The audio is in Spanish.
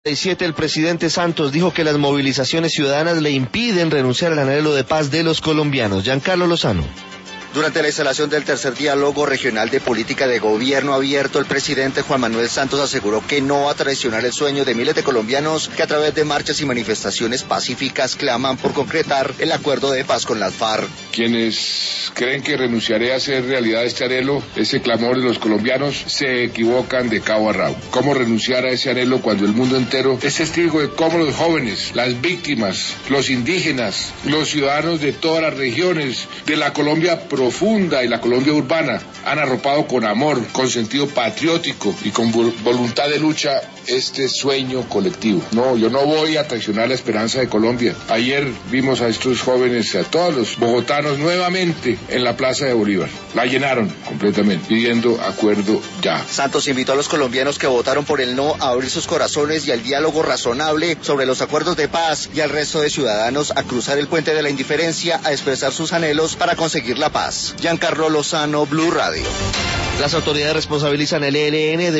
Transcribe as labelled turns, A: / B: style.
A: El presidente Santos dijo que las movilizaciones ciudadanas le impiden renunciar al anhelo de paz de los colombianos. Giancarlo Lozano.
B: Durante la instalación del tercer diálogo regional de política de gobierno abierto, el presidente Juan Manuel Santos aseguró que no va a traicionar el sueño de miles de colombianos que a través de marchas y manifestaciones pacíficas claman por concretar el acuerdo de paz con las FARC.
C: Quienes creen que renunciaré a hacer realidad este anhelo, ese clamor de los colombianos, se equivocan de cabo a rabo. ¿Cómo renunciar a ese anhelo cuando el mundo entero es testigo de cómo los jóvenes, las víctimas, los indígenas, los ciudadanos de todas las regiones de la Colombia profunda y la Colombia urbana han arropado con amor, con sentido patriótico y con voluntad de lucha este sueño colectivo? No, yo no voy a traicionar la esperanza de Colombia. Ayer vimos a estos jóvenes, a todos los bogotanos nuevamente en la Plaza de Bolívar. La llenaron completamente, pidiendo acuerdo ya.
B: Santos invitó a los colombianos que votaron por el no a abrir sus corazones y al diálogo razonable sobre los acuerdos de paz, y al resto de ciudadanos a cruzar el puente de la indiferencia a expresar sus anhelos para conseguir la paz. Giancarlo Lozano, Blue Radio.
A: Las autoridades responsabilizan el ELN de